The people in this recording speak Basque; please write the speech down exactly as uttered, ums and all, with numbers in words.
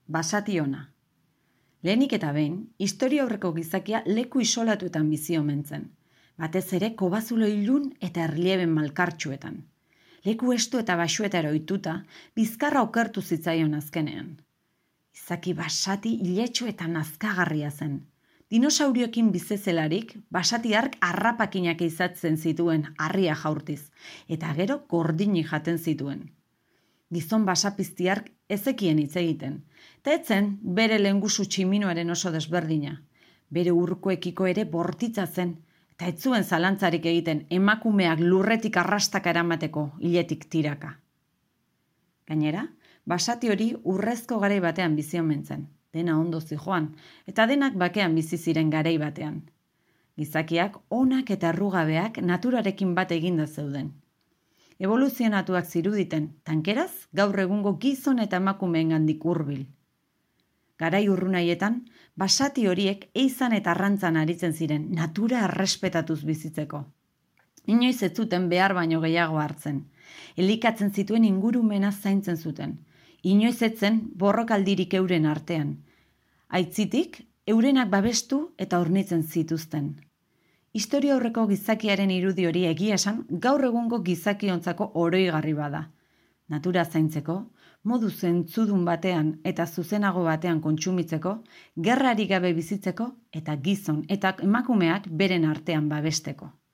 Basati ona. Lehenik eta behin, historia aurreko gizakia leku isolatuetan bizi omen zen, batez ere kobazulo ilun eta erlieben malkartsuetan. Leku estu eta baxuetara ohituta, bizkarra okertu zitzaion azkenean. Izaki basati iletxo eta nazkagarria zen. Dinosaurioekin bizezelarik, basati hark harrapakinak izatzen zituen harria jaurtiz, eta gero gordini jaten zituen. Gizon basapiztiark ezekien hitz egiten, eta etzen bere lehengusu tximinoaren oso desberdina. Bere urkoekiko ere bortitza zen, eta ez zuen zalantzarik egiten emakumeak lurretik arrastaka eramateko hiletik tiraka. Gainera, basati hori urrezko garai batean bizi omen zen, dena ondo zijoan, eta denak bakean bizi ziren garai batean. Gizakiak onak eta errugabeak naturarekin bat eginda zeuden. Evoluzionatuak ziruditen, tankeraz, gaur egungo gizon eta emakumeengandik hurbil. Garai urrunaietan, basati horiek eizan eta arrantzan aritzen ziren, natura errespetatuz bizitzeko. Inoiz ez zuten behar baino gehiago hartzen. Elikatzen zituen ingurumena zaintzen zuten. Inoiz etzen borrokaldirik euren artean. Aitzitik, eurenak babestu eta hornitzen zituzten. Historia aurreko gizakiaren irudi hori egia esan gaur egungo gizakiontzako oroigarri bada. Natura zaintzeko, modu zentzudun batean eta zuzenago batean kontsumitzeko, gerrari gabe bizitzeko eta gizon eta emakumeak beren artean babesteko.